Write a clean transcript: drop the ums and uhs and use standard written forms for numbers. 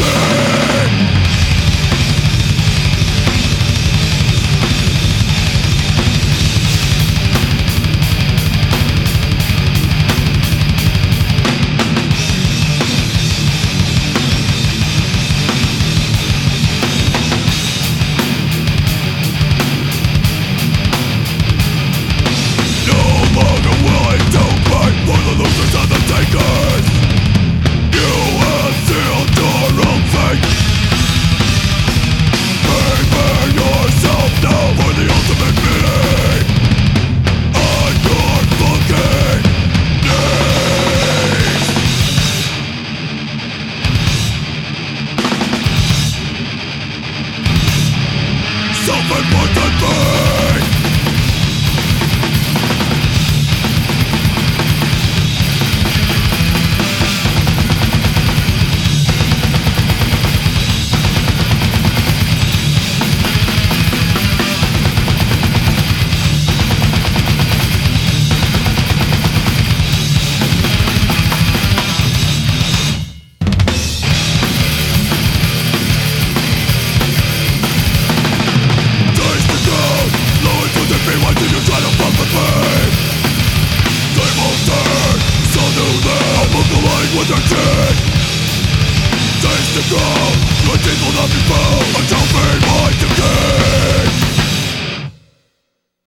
Self-important pain. Why do you try to fuck the pain? Tables turn, so do they. I'll move the line with your chin. Taste the ground, your teeth will not be found until pain might decay.